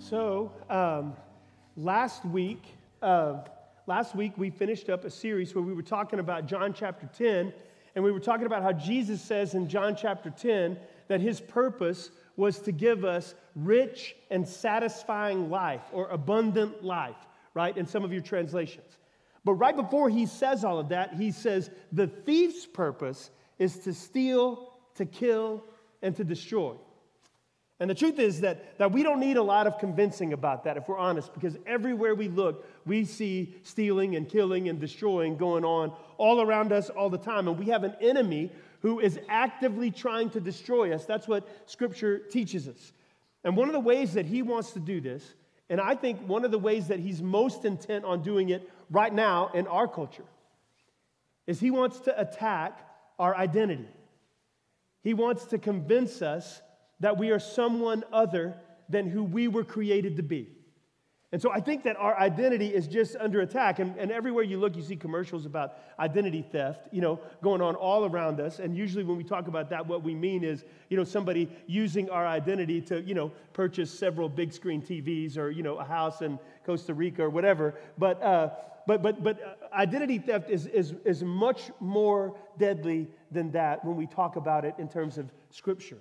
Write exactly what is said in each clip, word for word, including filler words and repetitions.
So, um, last week, uh, last week we finished up a series where we were talking about John chapter ten, and we were talking about how Jesus says in John chapter ten that his purpose was to give us rich and satisfying life, or abundant life, right, in some of your translations. But right before he says all of that, he says the thief's purpose is to steal, to kill, and to destroy. And the truth is that, that we don't need a lot of convincing about that, if we're honest, because everywhere we look, we see stealing and killing and destroying going on all around us all the time. And we have an enemy who is actively trying to destroy us. That's what Scripture teaches us. And one of the ways that he wants to do this, and I think one of the ways that he's most intent on doing it right now in our culture, is he wants to attack our identity. He wants to convince us that we are someone other than who we were created to be. And so I think that our identity is just under attack. And, and everywhere you look, you see commercials about identity theft, you know, going on all around us. And usually when we talk about that, what we mean is, you know, somebody using our identity to, you know, purchase several big screen T Vs or, you know, a house in Costa Rica or whatever. But uh, but but but identity theft is is is much more deadly than that when we talk about it in terms of Scripture.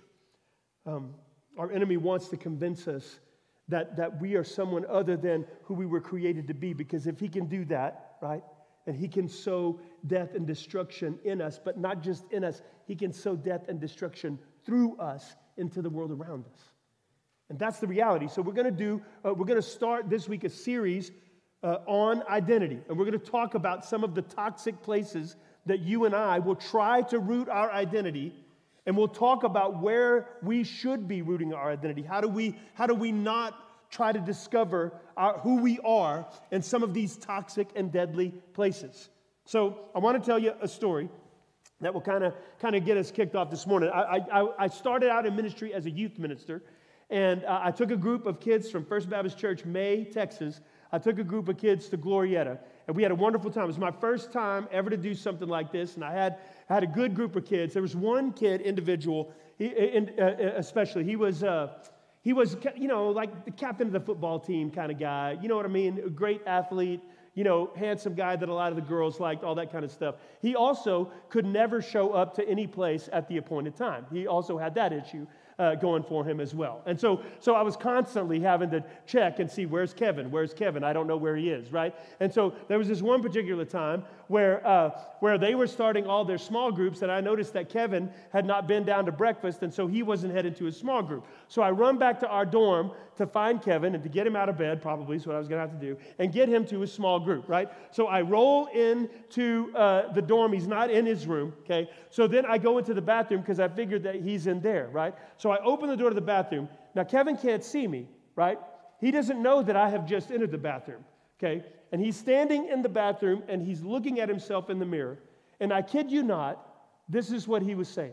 Um, our enemy wants to convince us that, that we are someone other than who we were created to be, because if he can do that, right, and he can sow death and destruction in us, but not just in us, he can sow death and destruction through us into the world around us. And that's the reality. So we're going to do, uh, we're going to start this week a series uh, on identity, and we're going to talk about some of the toxic places that you and I will try to root our identity. And we'll talk about where we should be rooting our identity. How do we, how do we not try to discover our, who we are in some of these toxic and deadly places? So I want to tell you a story that will kind of kind of get us kicked off this morning. I, I, I started out in ministry as a youth minister, and uh, I took a group of kids from First Baptist Church, May, Texas. I took a group of kids to Glorieta, and we had a wonderful time. It was my first time ever to do something like this, and I had I had a good group of kids. There was one kid, individual, he, in, uh, especially. He was, uh, he was, you know, like the captain of the football team kind of guy. You know what I mean? A great athlete, you know, handsome guy that a lot of the girls liked, all that kind of stuff. He also could never show up to any place at the appointed time. He also had that issue uh, going for him as well. And so, so I was constantly having to check and see, where's Kevin? Where's Kevin? I don't know where he is, right? And so there was this one particular time where uh, where they were starting all their small groups, and I noticed that Kevin had not been down to breakfast, and so he wasn't headed to his small group. So I run back to our dorm to find Kevin and to get him out of bed, probably is what I was going to have to do, and get him to his small group, right? So I roll into uh, the dorm. He's not in his room, okay? So then I go into the bathroom because I figured that he's in there, right? So I open the door to the bathroom. Now, Kevin can't see me, right? He doesn't know that I have just entered the bathroom, okay? And he's standing in the bathroom, and he's looking at himself in the mirror. And I kid you not, this is what he was saying.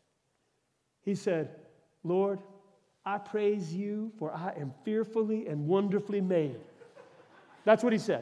He said, "Lord, I praise you, for I am fearfully and wonderfully made." That's what he said.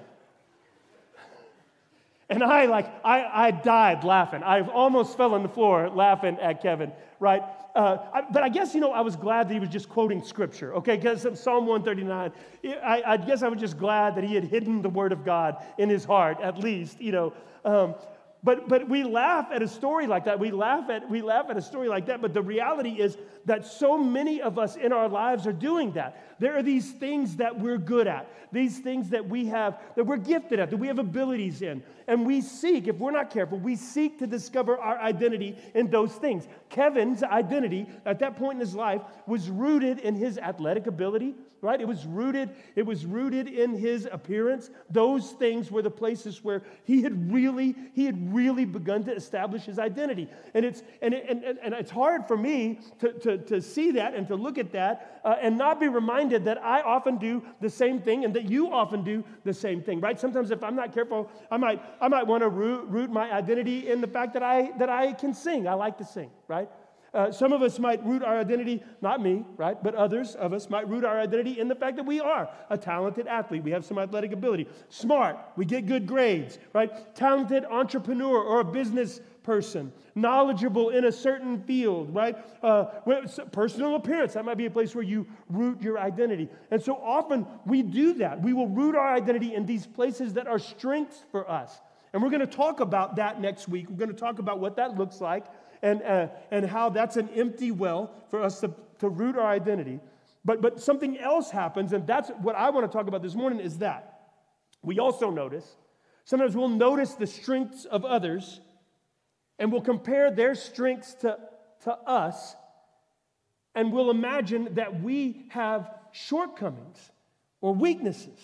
And I, like, I, I died laughing. I almost fell on the floor laughing at Kevin, right? Uh, I, but I guess, you know, I was glad that he was just quoting Scripture, okay? Because Psalm one thirty-nine, I, I guess I was just glad that he had hidden the Word of God in his heart, at least, you know. Um, but but we laugh at a story like that. We laugh at we laugh at a story like that. But the reality is that so many of us in our lives are doing that. There are these things that we're good at, these things that we have, that we're gifted at, that we have abilities in. And we seek, if we're not careful, we seek to discover our identity in those things. Kevin's identity at that point in his life was rooted in his athletic ability, right? It was rooted, it was rooted in his appearance. Those things were the places where he had really, he had really begun to establish his identity. And it's and it, and, and, and it's hard for me to, to, to see that and to look at that uh, and not be reminded that I often do the same thing and that you often do the same thing, right? Sometimes if I'm not careful, I might I might want to root, root my identity in the fact that I that I can sing. I like to sing, right? Uh, some of us might root our identity, not me, right, but others of us might root our identity in the fact that we are a talented athlete. We have some athletic ability. Smart, we get good grades, right? Talented entrepreneur or a business person, knowledgeable in a certain field, right? Uh, personal appearance, that might be a place where you root your identity. And so often we do that. We will root our identity in these places that are strengths for us. And we're going to talk about that next week. We're going to talk about what that looks like and, uh, and how that's an empty well for us to, to root our identity. But, but something else happens, and that's what I want to talk about this morning, is that we also notice, sometimes we'll notice the strengths of others, and we'll compare their strengths to, to us, and we'll imagine that we have shortcomings or weaknesses.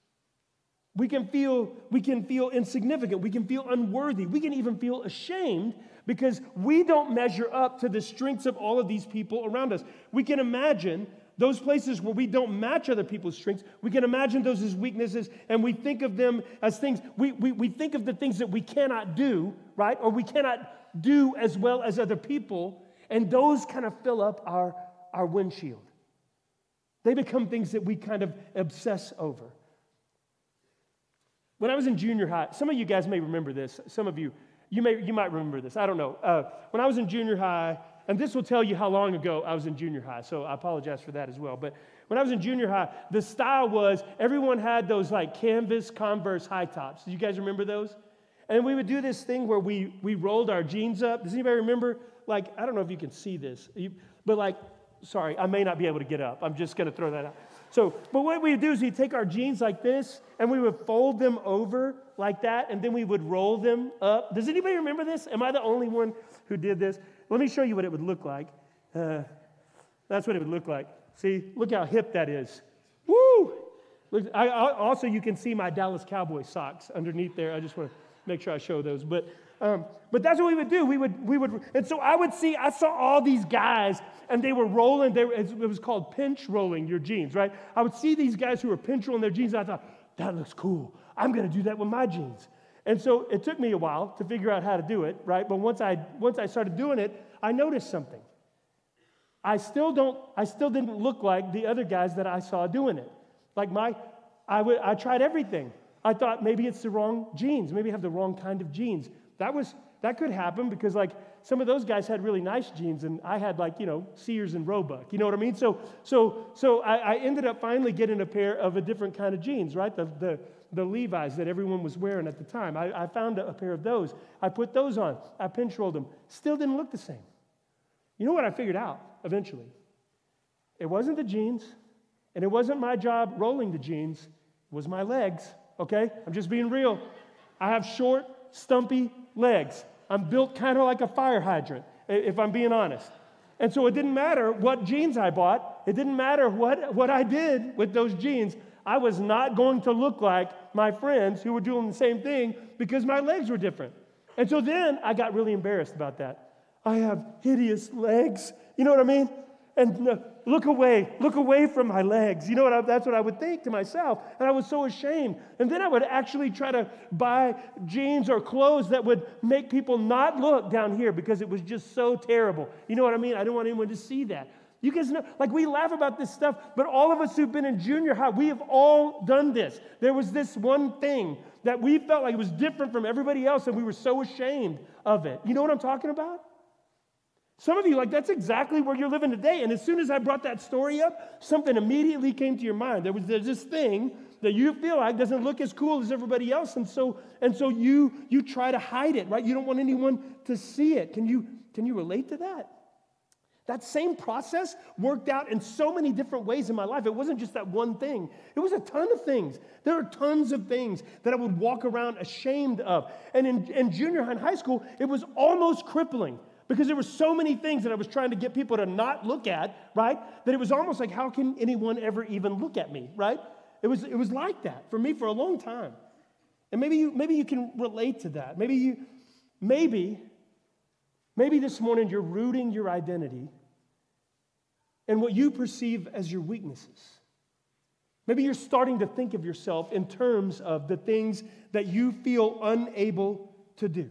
We can feel, we can feel insignificant. We can feel unworthy. We can even feel ashamed because we don't measure up to the strengths of all of these people around us. We can imagine those places where we don't match other people's strengths. We can imagine those as weaknesses, and we think of them as things. We, we, we think of the things that we cannot do, right? Or we cannot do as well as other people, and those kind of fill up our, our windshield. They become things that we kind of obsess over. When I was in junior high, some of you guys may remember this. Some of you, you may you might remember this. I don't know. Uh, when I was in junior high, and this will tell you how long ago I was in junior high, so I apologize for that as well. But when I was in junior high, the style was everyone had those like canvas Converse high tops. Do you guys remember those? And we would do this thing where we we rolled our jeans up. Does anybody remember? Like, I don't know if you can see this, but like, sorry, I may not be able to get up. I'm just going to throw that out. So, but what we would do is we'd take our jeans like this, and we would fold them over like that, and then we would roll them up. Does anybody remember this? Am I the only one who did this? Let me show you what it would look like. Uh, that's what it would look like. See, look how hip that is. Woo! Look, I, I, also, you can see my Dallas Cowboy socks underneath there. I just want to make sure I show those. But um, but that's what we would do. We would we would, and so I would see. I saw all these guys, and they were rolling. They were, it was called pinch rolling your jeans, right? I would see these guys who were pinch rolling their jeans. And I thought, that looks cool. I'm going to do that with my jeans. And so it took me a while to figure out how to do it, right? But once I once I started doing it, I noticed something. I still don't. I still didn't look like the other guys that I saw doing it. Like my, I would. I tried everything. I thought maybe it's the wrong jeans. Maybe I have the wrong kind of jeans. That was that could happen because like some of those guys had really nice jeans, and I had like you know Sears and Roebuck. You know what I mean? So so so I, I ended up finally getting a pair of a different kind of jeans, right? The the the Levi's that everyone was wearing at the time. I, I found a, a pair of those. I put those on. I pinch rolled them. Still didn't look the same. You know what I figured out eventually? It wasn't the jeans, and it wasn't my job rolling the jeans. It was my legs. Okay, I'm just being real. I have short, stumpy legs. I'm built kind of like a fire hydrant, if I'm being honest. And so it didn't matter what jeans I bought. It didn't matter what, what I did with those jeans. I was not going to look like my friends who were doing the same thing because my legs were different. And so then I got really embarrassed about that. I have hideous legs. You know what I mean? And uh, look away, look away from my legs. You know what? I, that's what I would think to myself. And I was so ashamed. And then I would actually try to buy jeans or clothes that would make people not look down here because it was just so terrible. You know what I mean? I didn't want anyone to see that. You guys know, like we laugh about this stuff, but all of us who've been in junior high, we have all done this. There was this one thing that we felt like it was different from everybody else, and we were so ashamed of it. You know what I'm talking about? Some of you, like, that's exactly where you're living today. And as soon as I brought that story up, something immediately came to your mind. There was there's this thing that you feel like doesn't look as cool as everybody else. And so and so you you try to hide it, right? You don't want anyone to see it. Can you can you relate to that? That same process worked out in so many different ways in my life. It wasn't just that one thing. It was a ton of things. There are tons of things that I would walk around ashamed of. And in, in junior high and high school, it was almost crippling. Because there were so many things that I was trying to get people to not look at, right? That it was almost like, how can anyone ever even look at me, right? It was it was like that for me for a long time. And maybe you maybe you can relate to that. Maybe you maybe maybe this morning you're rooting your identity in what you perceive as your weaknesses. Maybe you're starting to think of yourself in terms of the things that you feel unable to do.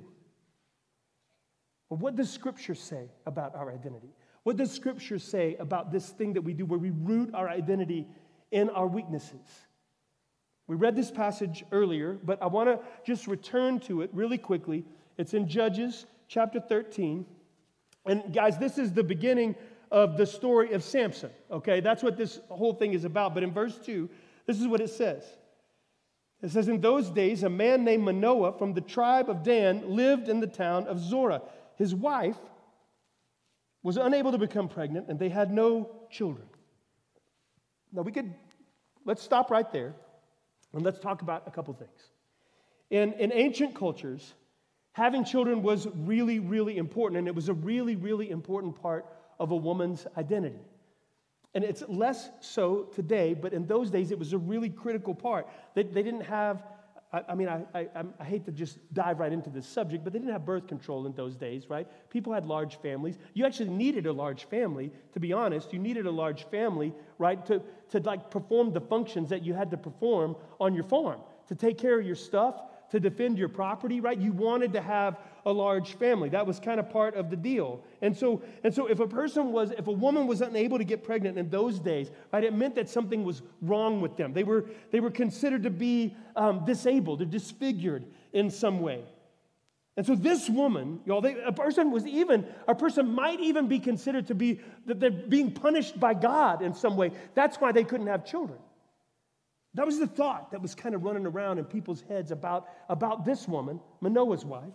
Well, what does Scripture say about our identity? What does Scripture say about this thing that we do where we root our identity in our weaknesses? We read this passage earlier, but I want to just return to it really quickly. It's in Judges chapter thirteen. And guys, this is the beginning of the story of Samson, okay? That's what this whole thing is about. But in verse two, this is what it says. It says, in those days, a man named Manoah from the tribe of Dan lived in the town of Zorah. His wife was unable to become pregnant, and they had no children. Now, we could, let's stop right there, and let's talk about a couple things. In, in ancient cultures, having children was really, really important, and it was a really, really important part of a woman's identity. And it's less so today, but in those days, it was a really critical part. They, they didn't have, I, I mean, I, I, I hate to just dive right into this subject, but they didn't have birth control in those days, right? People had large families. You actually needed a large family, to be honest. You needed a large family, right, to, to like perform the functions that you had to perform on your farm, to take care of your stuff, to defend your property, right? You wanted to have a large family. That was kind of part of the deal. And so, and so if a person was, if a woman was unable to get pregnant in those days, right, it meant that something was wrong with them. They were, they were considered to be um, disabled or disfigured in some way. And so this woman, y'all, they, a person was even, a person might even be considered to be, that they're being punished by God in some way. That's why they couldn't have children. That was the thought that was kind of running around in people's heads about, about this woman, Manoah's wife.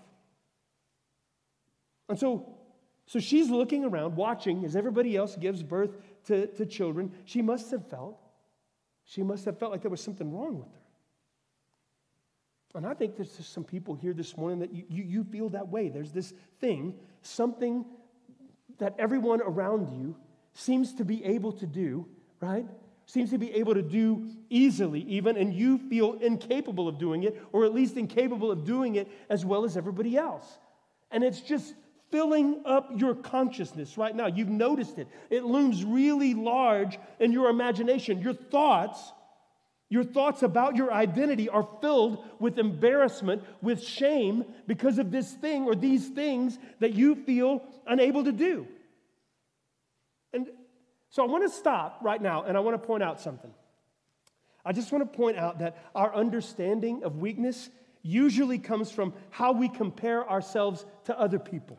And so, so she's looking around, watching as everybody else gives birth to, to children. She must have felt, she must have felt like there was something wrong with her. And I think there's just some people here this morning that you, you, you feel that way. There's this thing, something that everyone around you seems to be able to do, right? Seems to be able to do easily even, and you feel incapable of doing it, or at least incapable of doing it as well as everybody else. And it's just filling up your consciousness right now. You've noticed it. It looms really large in your imagination. Your thoughts, your thoughts about your identity are filled with embarrassment, with shame because of this thing or these things that you feel unable to do. And so I want to stop right now, and I want to point out something. I just want to point out that our understanding of weakness usually comes from how we compare ourselves to other people.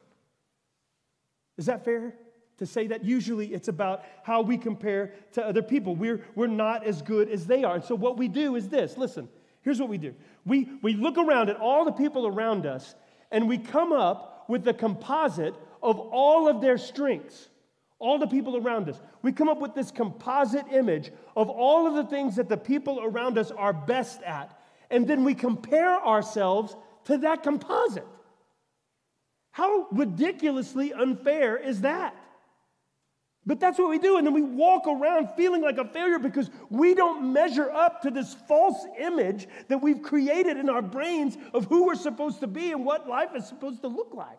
Is that fair to say that? Usually it's about how we compare to other people. We're, we're not as good as they are. And so what we do is this. Listen, here's what we do. We, we look around at all the people around us, and we come up with the composite of all of their strengths. All the people around us. We come up with this composite image of all of the things that the people around us are best at. And then we compare ourselves to that composite. How ridiculously unfair is that? But that's what we do. And then we walk around feeling like a failure because we don't measure up to this false image that we've created in our brains of who we're supposed to be and what life is supposed to look like.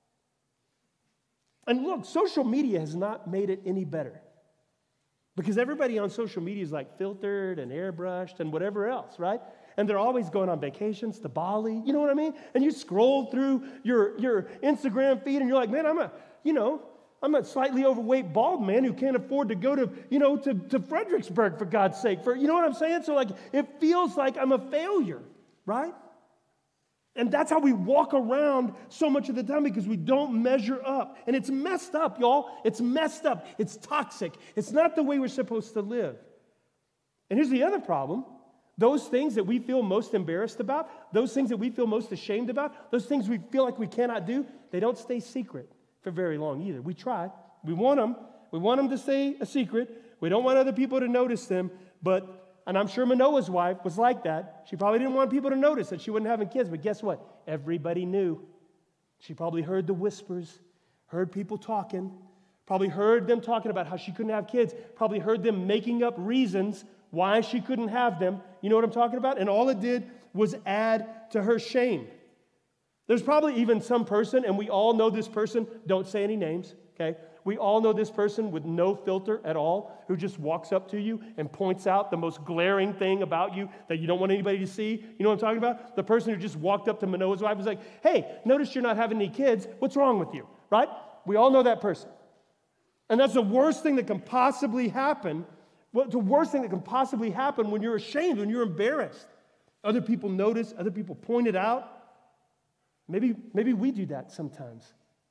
And look, social media has not made it any better. Because everybody on social media is like filtered and airbrushed and whatever else, right? And they're always going on vacations to Bali, you know what I mean? And you scroll through your, your Instagram feed and you're like, man, I'm a, you know, I'm a slightly overweight bald man who can't afford to go to, you know, to, to Fredericksburg for God's sake. For, you know what I'm saying? So like, it feels like I'm a failure, right? And that's how we walk around so much of the time because we don't measure up. And it's messed up, y'all. It's messed up. It's toxic. It's not the way we're supposed to live. And here's the other problem. Those things that we feel most embarrassed about, those things that we feel most ashamed about, those things we feel like we cannot do, they don't stay secret for very long either. We try. We want them. We want them to stay a secret. We don't want other people to notice them, but and I'm sure Manoah's wife was like that. She probably didn't want people to notice that she wasn't having kids, but guess what? Everybody knew. She probably heard the whispers, heard people talking, probably heard them talking about how she couldn't have kids, probably heard them making up reasons why she couldn't have them. You know what I'm talking about? And all it did was add to her shame. There's probably even some person, and we all know this person, don't say any names, okay? We all know this person with no filter at all who just walks up to you and points out the most glaring thing about you that you don't want anybody to see. You know what I'm talking about? The person who just walked up to Manoah's wife and was like, hey, notice you're not having any kids. What's wrong with you, right? We all know that person. And that's the worst thing that can possibly happen. Well, the worst thing that can possibly happen when you're ashamed, when you're embarrassed. Other people notice, other people point it out. Maybe, maybe we do that sometimes.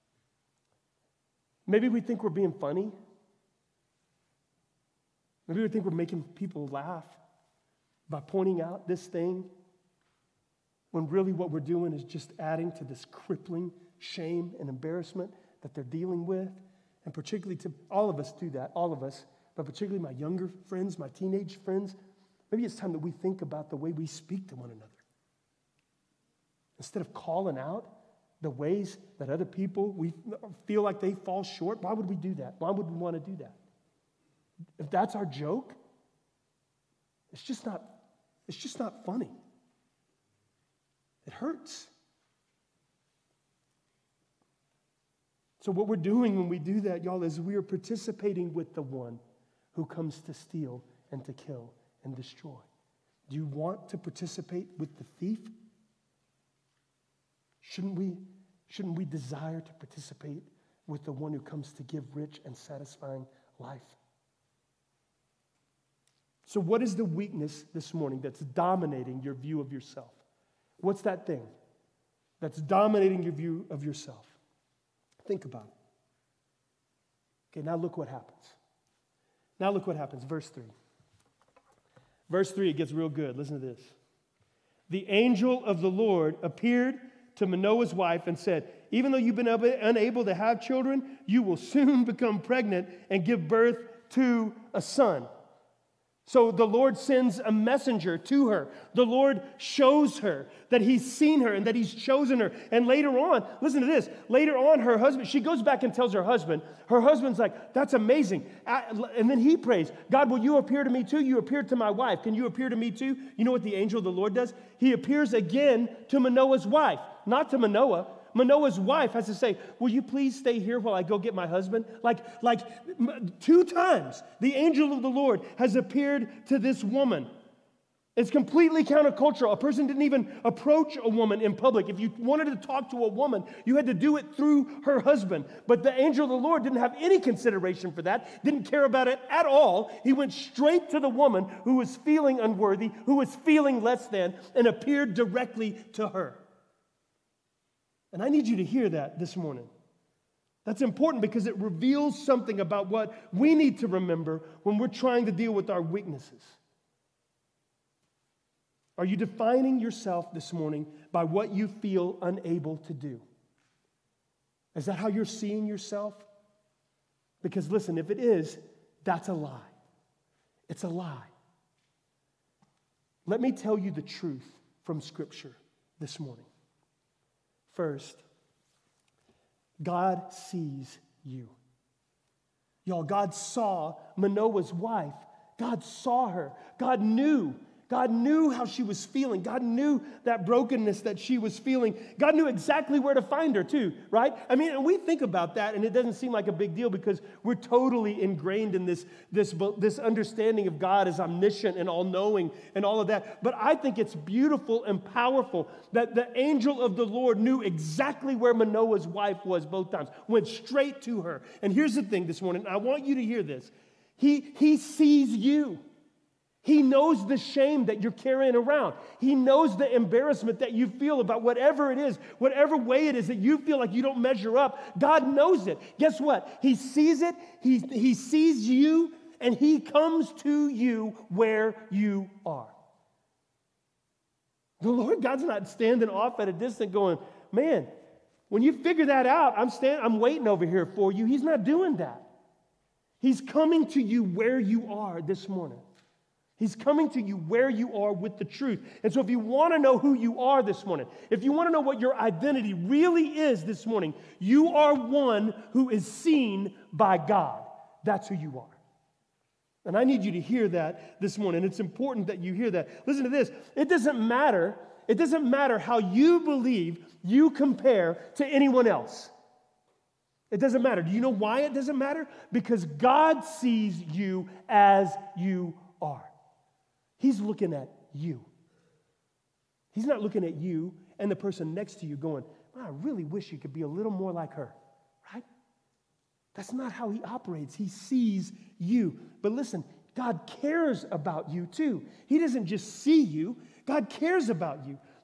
Maybe we think we're being funny. Maybe we think we're making people laugh by pointing out this thing, when really what we're doing is just adding to this crippling shame and embarrassment that they're dealing with. And particularly to all of us do that, all of us, but particularly my younger friends, my teenage friends. Maybe it's time that we think about the way we speak to one another. Instead of calling out the ways that other people, we feel like they fall short, why would we do that? Why would we want to do that? If that's our joke, it's just not, it's just not funny. It hurts. So what we're doing when we do that, y'all, is we are participating with the one who comes to steal and to kill and destroy. Do you want to participate with the thief? Shouldn't we, shouldn't we desire to participate with the one who comes to give rich and satisfying life? So what is the weakness this morning that's dominating your view of yourself? What's that thing that's dominating your view of yourself? Think about it. Okay, now look what happens. Now look what happens. Verse three. Verse three, it gets real good. Listen to this. The angel of the Lord appeared to Manoah's wife and said, even though you've been unable to have children, you will soon become pregnant and give birth to a son. So the Lord sends a messenger to her. The Lord shows her that he's seen her and that he's chosen her. And later on, listen to this. Later on, her husband, she goes back and tells her husband. Her husband's like, that's amazing. And then he prays, God, will you appear to me too? You appeared to my wife. Can you appear to me too? You know what the angel of the Lord does? He appears again to Manoah's wife, not to Manoah. Manoah's wife has to say, will you please stay here while I go get my husband? Like, like two times, the angel of the Lord has appeared to this woman. It's completely countercultural. A person didn't even approach a woman in public. If you wanted to talk to a woman, you had to do it through her husband. But the angel of the Lord didn't have any consideration for that, didn't care about it at all. He went straight to the woman who was feeling unworthy, who was feeling less than, and appeared directly to her. And I need you to hear that this morning. That's important because it reveals something about what we need to remember when we're trying to deal with our weaknesses. Are you defining yourself this morning by what you feel unable to do? Is that how you're seeing yourself? Because listen, if it is, that's a lie. It's a lie. Let me tell you the truth from Scripture this morning. First, God sees you. Y'all, God saw Manoah's wife. God saw her. God knew. God knew how she was feeling. God knew that brokenness that she was feeling. God knew exactly where to find her too, right? I mean, and we think about that and it doesn't seem like a big deal because we're totally ingrained in this, this, this understanding of God as omniscient and all-knowing and all of that. But I think it's beautiful and powerful that the angel of the Lord knew exactly where Manoah's wife was both times, went straight to her. And here's the thing this morning, I want you to hear this. He, he sees you. He knows the shame that you're carrying around. He knows the embarrassment that you feel about whatever it is, whatever way it is that you feel like you don't measure up. God knows it. Guess what? He sees it. He, he sees you, and he comes to you where you are. The Lord God's not standing off at a distance going, man, when you figure that out, I'm stand, I'm waiting over here for you. He's not doing that. He's coming to you where you are this morning. He's coming to you where you are with the truth. And so if you want to know who you are this morning, if you want to know what your identity really is this morning, you are one who is seen by God. That's who you are. And I need you to hear that this morning. It's important that you hear that. Listen to this. It doesn't matter. It doesn't matter how you believe you compare to anyone else. It doesn't matter. Do you know why it doesn't matter? Because God sees you as you are. He's looking at you. He's not looking at you and the person next to you going, I really wish you could be a little more like her, right? That's not how he operates. He sees you. But listen, God cares about you too. He doesn't just see you. God cares about you.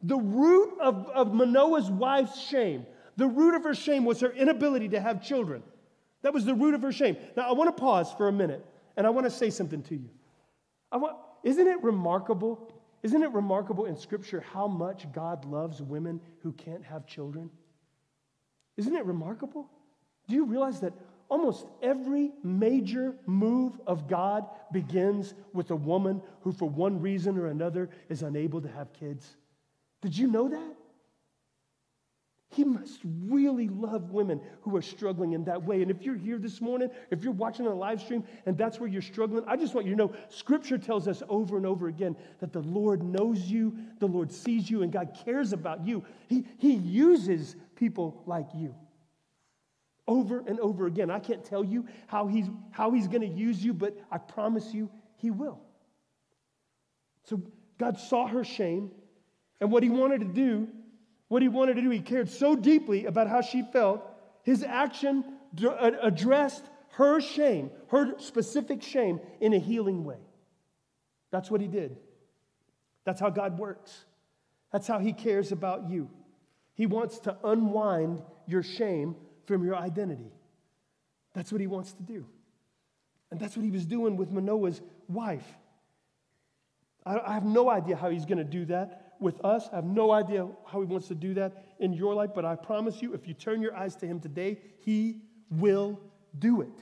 The root of, of Manoah's wife's shame, the root of her shame was her inability to have children. That was the root of her shame. Now, I want to pause for a minute, and I want to say something to you. I want, isn't it remarkable? Isn't it remarkable in Scripture how much God loves women who can't have children? Isn't it remarkable? Do you realize that almost every major move of God begins with a woman who, for one reason or another, is unable to have kids? Did you know that? He must really love women who are struggling in that way. And if you're here this morning, if you're watching on a live stream and that's where you're struggling, I just want you to know Scripture tells us over and over again that the Lord knows you, the Lord sees you, and God cares about you. He, he uses people like you over and over again. I can't tell you how he's, how he's going to use you, but I promise you he will. So God saw her shame, and what he wanted to do What he wanted to do, he cared so deeply about how she felt, his action d- addressed her shame, her specific shame, in a healing way. That's what he did. That's how God works. That's how he cares about you. He wants to unwind your shame from your identity. That's what he wants to do. And that's what he was doing with Manoah's wife. I, I have no idea how he's going to do that with us. I have no idea how he wants to do that in your life, but I promise you, if you turn your eyes to him today, he will do it.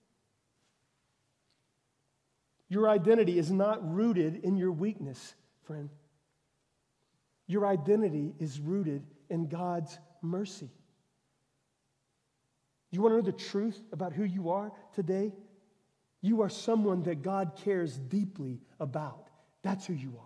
Your identity is not rooted in your weakness, friend. Your identity is rooted in God's mercy. You want to know the truth about who you are today? You are someone that God cares deeply about. That's who you are.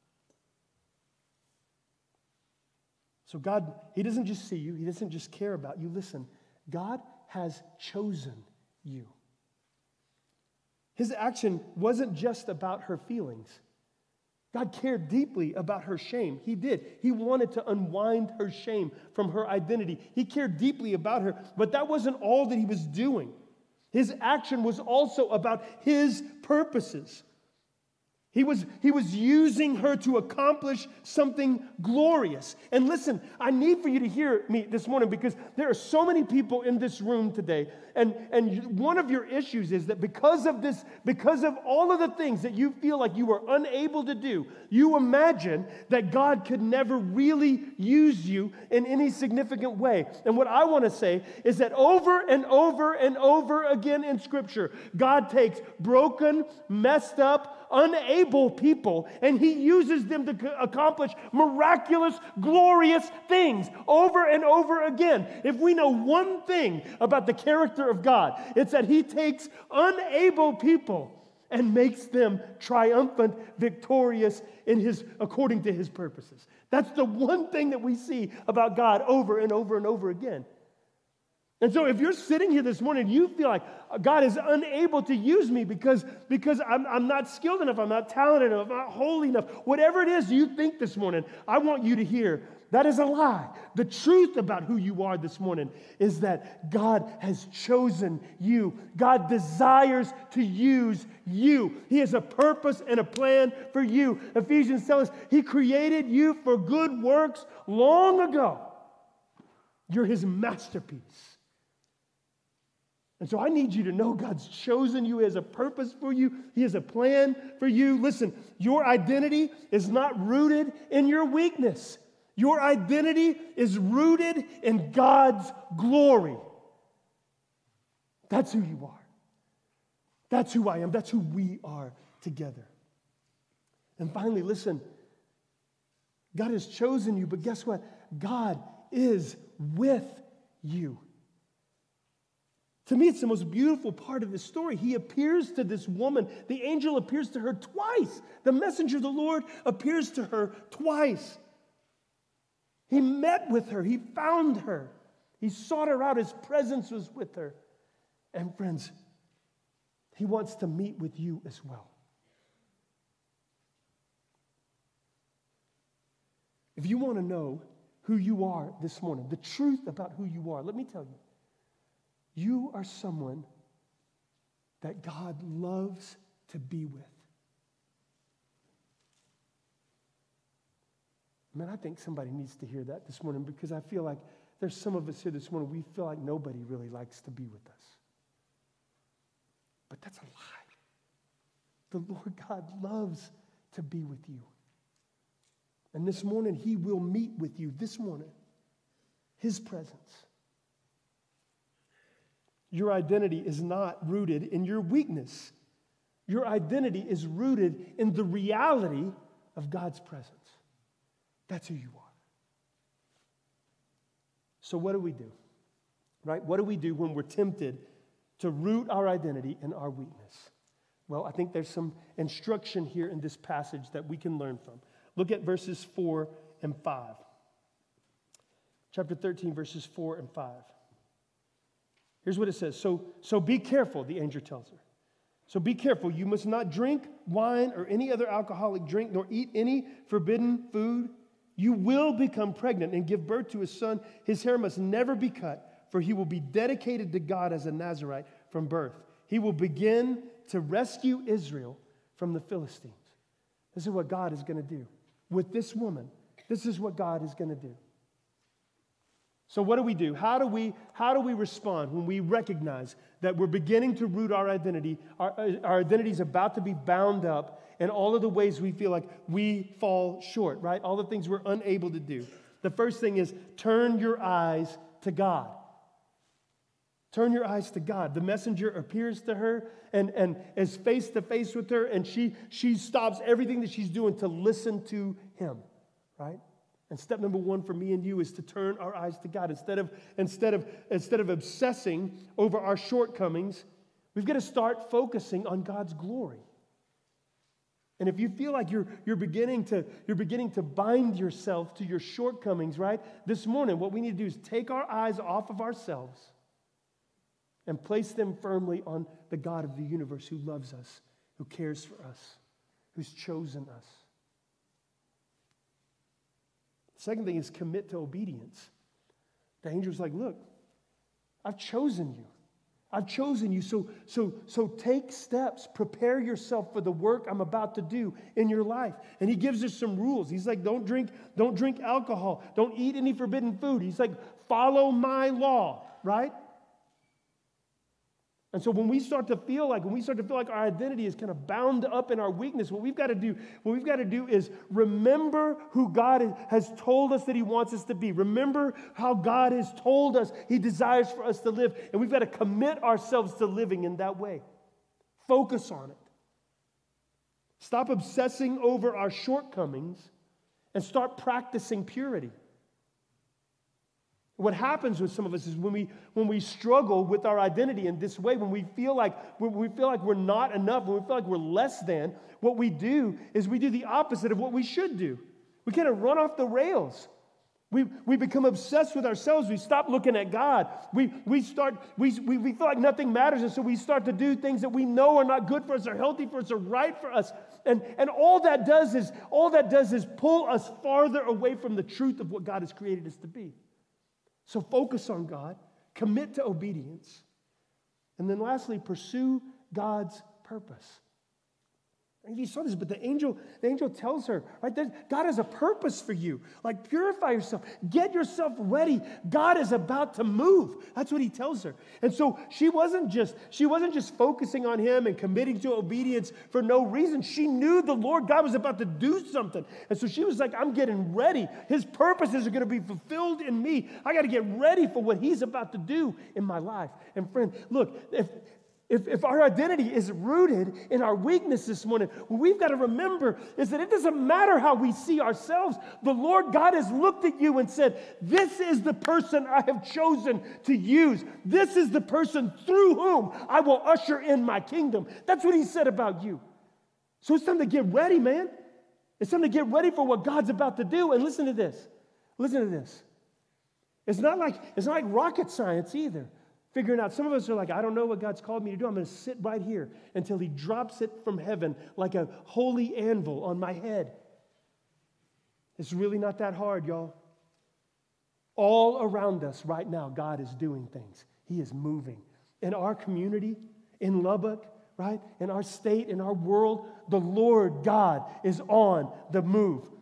So God, he doesn't just see you. He doesn't just care about you. Listen, God has chosen you. His action wasn't just about her feelings. God cared deeply about her shame. He did. He wanted to unwind her shame from her identity. He cared deeply about her, but that wasn't all that he was doing. His action was also about his purposes. He was, he was using her to accomplish something glorious. And listen, I need for you to hear me this morning because there are so many people in this room today. And, and one of your issues is that because of this, because of all of the things that you feel like you were unable to do, you imagine that God could never really use you in any significant way. And what I want to say is that over and over and over again in Scripture, God takes broken, messed up, unable people, and he uses them to accomplish miraculous, glorious things over and over again. If we know one thing about the character of God, it's that he takes unable people and makes them triumphant, victorious in his, according to his purposes. That's the one thing that we see about God over and over and over again. And so if you're sitting here this morning, you feel like God is unable to use me because, because I'm, I'm not skilled enough, I'm not talented enough, I'm not holy enough. Whatever it is you think this morning, I want you to hear that is a lie. The truth about who you are this morning is that God has chosen you. God desires to use you. He has a purpose and a plan for you. Ephesians tells us he created you for good works long ago. You're his masterpiece. And so I need you to know God's chosen you. He has a purpose for you. He has a plan for you. Listen, your identity is not rooted in your weakness. Your identity is rooted in God's glory. That's who you are. That's who I am. That's who we are together. And finally, listen, God has chosen you, but guess what? God is with you. To me, it's the most beautiful part of this story. He appears to this woman. The angel appears to her twice. The messenger of the Lord appears to her twice. He met with her. He found her. He sought her out. His presence was with her. And friends, he wants to meet with you as well. If you want to know who you are this morning, the truth about who you are, let me tell you. You are someone that God loves to be with. Man, I think somebody needs to hear that this morning because I feel like there's some of us here this morning, we feel like nobody really likes to be with us. But that's a lie. The Lord God loves to be with you. And this morning, He will meet with you this morning. His presence. Your identity is not rooted in your weakness. Your identity is rooted in the reality of God's presence. That's who you are. So what do we do? Right? What do we do when we're tempted to root our identity in our weakness? Well, I think there's some instruction here in this passage that we can learn from. Look at verses four and five. Chapter thirteen, verses four and five. Here's what it says. So, so be careful, the angel tells her. So be careful. You must not drink wine or any other alcoholic drink, nor eat any forbidden food. You will become pregnant and give birth to a son. His hair must never be cut, for he will be dedicated to God as a Nazirite from birth. He will begin to rescue Israel from the Philistines. This is what God is going to do. With this woman, this is what God is going to do. So what do we do? How do we, how do we respond when we recognize that we're beginning to root our identity, our, our identity is about to be bound up in all of the ways we feel like we fall short, right? All the things we're unable to do. The first thing is turn your eyes to God. Turn your eyes to God. The messenger appears to her and, and is face to face with her, and she, she stops everything that she's doing to listen to him, right? And step number one for me and you is to turn our eyes to God. Instead of, instead of, instead of obsessing over our shortcomings, we've got to start focusing on God's glory. And if you feel like you're, you're, beginning to, you're beginning to bind yourself to your shortcomings, right? This morning, what we need to do is take our eyes off of ourselves and place them firmly on the God of the universe who loves us, who cares for us, who's chosen us. The second thing is commit to obedience. The angel's like, look, I've chosen you. I've chosen you, so, so, so take steps. Prepare yourself for the work I'm about to do in your life. And he gives us some rules. He's like, don't drink, don't drink alcohol. Don't eat any forbidden food. He's like, follow my law, right? And so when we start to feel like, when we start to feel like our identity is kind of bound up in our weakness, what we've got to do, what we've got to do is remember who God has told us that he wants us to be. Remember how God has told us he desires for us to live. And we've got to commit ourselves to living in that way. Focus on it. Stop obsessing over our shortcomings and start practicing purity. What happens with some of us is when we when we struggle with our identity in this way, when we feel like when we feel like we're not enough, when we feel like we're less than, what we do is we do the opposite of what we should do. We kind of run off the rails. We, we become obsessed with ourselves. We stop looking at God. We, we, start, we, we, we feel like nothing matters, and so we start to do things that we know are not good for us, are healthy for us, are right for us. And, and all that does is all that does is pull us farther away from the truth of what God has created us to be. So focus on God, commit to obedience, and then lastly, pursue God's purpose. And you saw this, but the angel, the angel tells her, right, that God has a purpose for you. Like, purify yourself. Get yourself ready. God is about to move. That's what he tells her. And so she wasn't just, she wasn't just focusing on him and committing to obedience for no reason. She knew the Lord God was about to do something. And so she was like, I'm getting ready. His purposes are going to be fulfilled in me. I got to get ready for what he's about to do in my life. And friend, look, if If, if our identity is rooted in our weakness this morning, what we've got to remember is that it doesn't matter how we see ourselves. The Lord God has looked at you and said, this is the person I have chosen to use. This is the person through whom I will usher in my kingdom. That's what he said about you. So it's time to get ready, man. It's time to get ready for what God's about to do. And listen to this. Listen to this. It's not like, it's not like rocket science either. Figuring out, some of us are like, I don't know what God's called me to do. I'm going to sit right here until he drops it from heaven like a holy anvil on my head. It's really not that hard, y'all. All around us right now, God is doing things. He is moving. In our community, in Lubbock, right? In our state, in our world, the Lord God is on the move.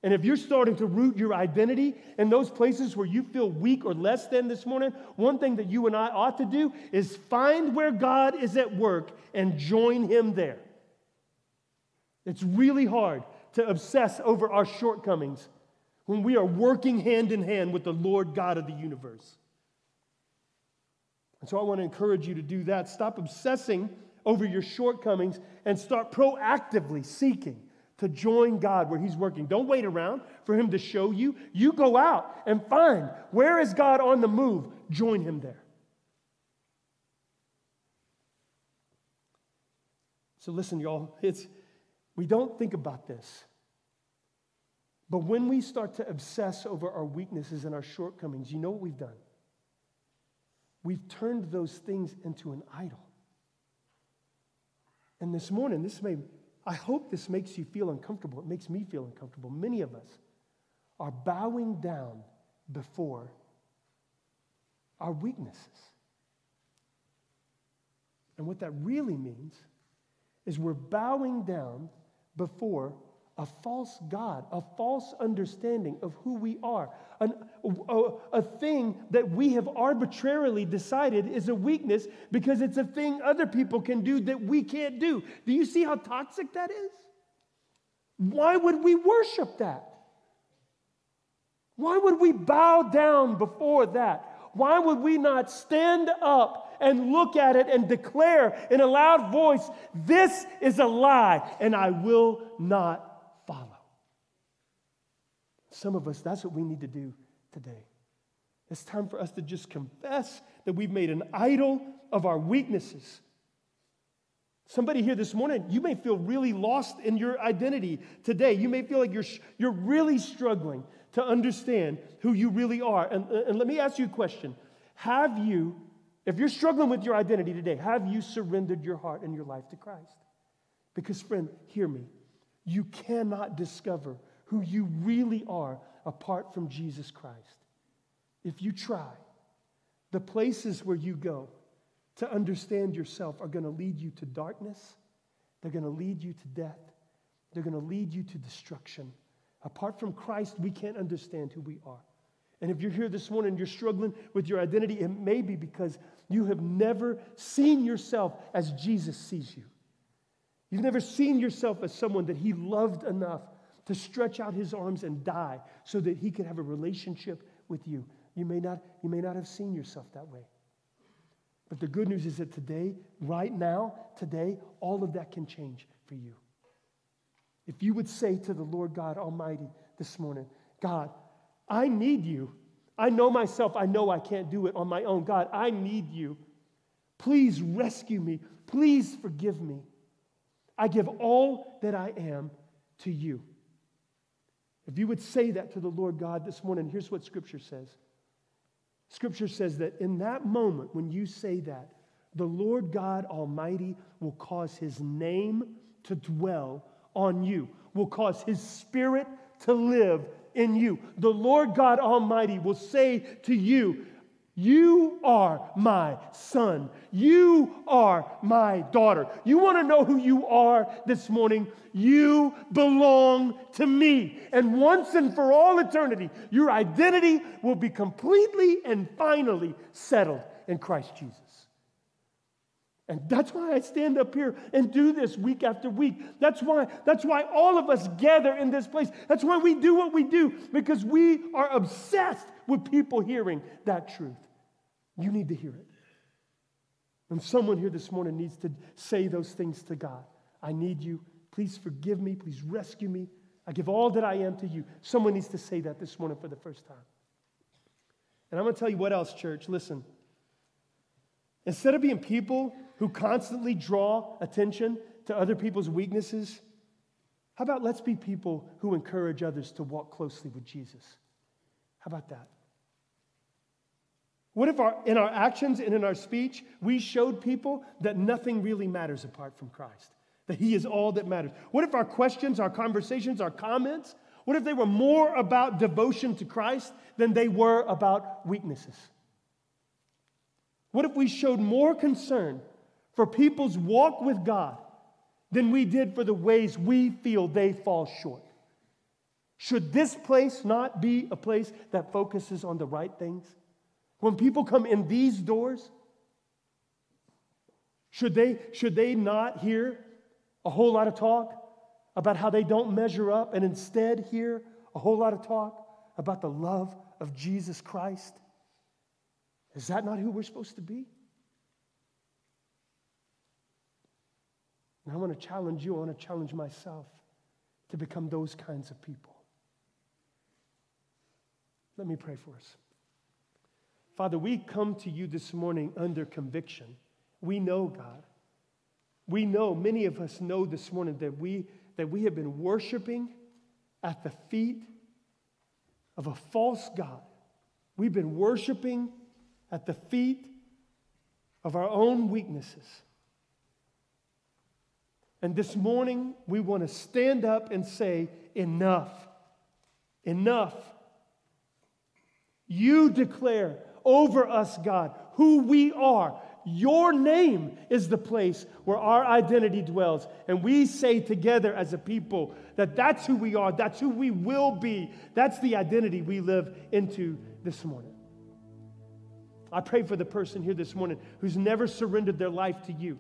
And if you're starting to root your identity in those places where you feel weak or less than this morning, one thing that you and I ought to do is find where God is at work and join Him there. It's really hard to obsess over our shortcomings when we are working hand in hand with the Lord God of the universe. And so I want to encourage you to do that. Stop obsessing over your shortcomings and start proactively seeking to join God where He's working. Don't wait around for Him to show you. You go out and find where is God on the move. Join Him there. So listen, y'all, it's we don't think about this. But when we start to obsess over our weaknesses and our shortcomings, you know what we've done? We've turned those things into an idol. And this morning, this may I hope this makes you feel uncomfortable. It makes me feel uncomfortable. Many of us are bowing down before our weaknesses. And what that really means is we're bowing down before a false God, a false understanding of who we are, An, a, a thing that we have arbitrarily decided is a weakness because it's a thing other people can do that we can't do. Do you see how toxic that is? Why would we worship that? Why would we bow down before that? Why would we not stand up and look at it and declare in a loud voice, this is a lie and I will not follow? Some of us, that's what we need to do today. It's time for us to just confess that we've made an idol of our weaknesses. Somebody here this morning, you may feel really lost in your identity today. You may feel like you're, you're really struggling to understand who you really are. And, and let me ask you a question. Have you, if you're struggling with your identity today, have you surrendered your heart and your life to Christ? Because, friend, hear me. You cannot discover who you really are apart from Jesus Christ. If you try, the places where you go to understand yourself are going to lead you to darkness. They're going to lead you to death. They're going to lead you to destruction. Apart from Christ, we can't understand who we are. And if you're here this morning and you're struggling with your identity, it may be because you have never seen yourself as Jesus sees you. You've never seen yourself as someone that He loved enough to stretch out His arms and die so that He could have a relationship with you. You may not, you may not have seen yourself that way. But the good news is that today, right now, today, all of that can change for you. If you would say to the Lord God Almighty this morning, God, I need you. I know myself. I know I can't do it on my own. God, I need you. Please rescue me. Please forgive me. I give all that I am to you. If you would say that to the Lord God this morning, here's what Scripture says. Scripture says that in that moment when you say that, the Lord God Almighty will cause His name to dwell on you, will cause His Spirit to live in you. The Lord God Almighty will say to you, you are my son. You are my daughter. You want to know who you are this morning? You belong to me. And once and for all eternity, your identity will be completely and finally settled in Christ Jesus. And that's why I stand up here and do this week after week. That's why, that's why all of us gather in this place. That's why we do what we do, because we are obsessed with people hearing that truth. You need to hear it. And someone here this morning needs to say those things to God. I need you. Please forgive me. Please rescue me. I give all that I am to you. Someone needs to say that this morning for the first time. And I'm going to tell you what else, church. Listen. Instead of being people who constantly draw attention to other people's weaknesses, how about let's be people who encourage others to walk closely with Jesus? How about that? What if our, in our actions and in our speech, we showed people that nothing really matters apart from Christ, that He is all that matters? What if our questions, our conversations, our comments, what if they were more about devotion to Christ than they were about weaknesses? What if we showed more concern for people's walk with God than we did for the ways we feel they fall short? Should this place not be a place that focuses on the right things? When people come in these doors, should they, should they not hear a whole lot of talk about how they don't measure up and instead hear a whole lot of talk about the love of Jesus Christ? Is that not who we're supposed to be? And I want to challenge you, I want to challenge myself to become those kinds of people. Let me pray for us. Father, we come to you this morning under conviction. We know, God. We know, many of us know this morning that we, that we have been worshiping at the feet of a false God. We've been worshiping at the feet of our own weaknesses. And this morning, we want to stand up and say, enough. Enough. You declare over us, God, who we are. Your name is the place where our identity dwells. And we say together as a people that that's who we are. That's who we will be. That's the identity we live into this morning. I pray for the person here this morning who's never surrendered their life to you.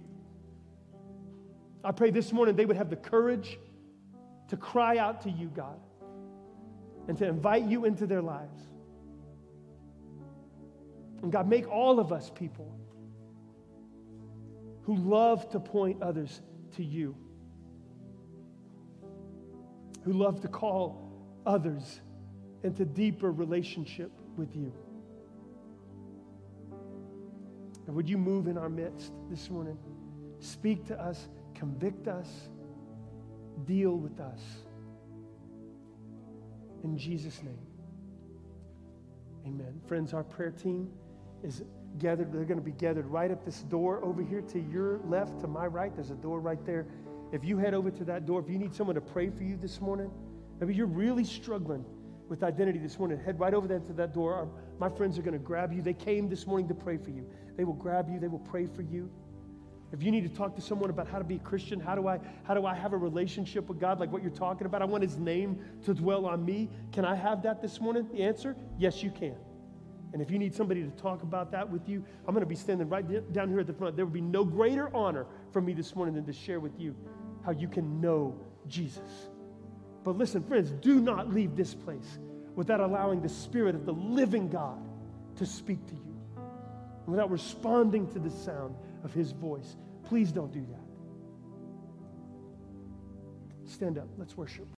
I pray this morning they would have the courage to cry out to you, God, and to invite you into their lives. And God, make all of us people who love to point others to you, who love to call others into deeper relationship with you. And would you move in our midst this morning? Speak to us, convict us, deal with us. In Jesus' name, amen. Friends, our prayer team is gathered. They're going to be gathered right at this door over here to your left, to my right. There's a door right there. If you head over to that door, if you need someone to pray for you this morning, maybe you're really struggling with identity this morning, head right over there to that door. Our, my friends are going to grab you. They came this morning to pray for you. They will grab you. They will pray for you. If you need to talk to someone about how to be a Christian, how do I, how do I have a relationship with God like what you're talking about? I want His name to dwell on me. Can I have that this morning? The answer, yes, you can. And if you need somebody to talk about that with you, I'm going to be standing right down here at the front. There would be no greater honor for me this morning than to share with you how you can know Jesus. But listen, friends, do not leave this place without allowing the Spirit of the living God to speak to you, without responding to the sound of His voice. Please don't do that. Stand up. Let's worship.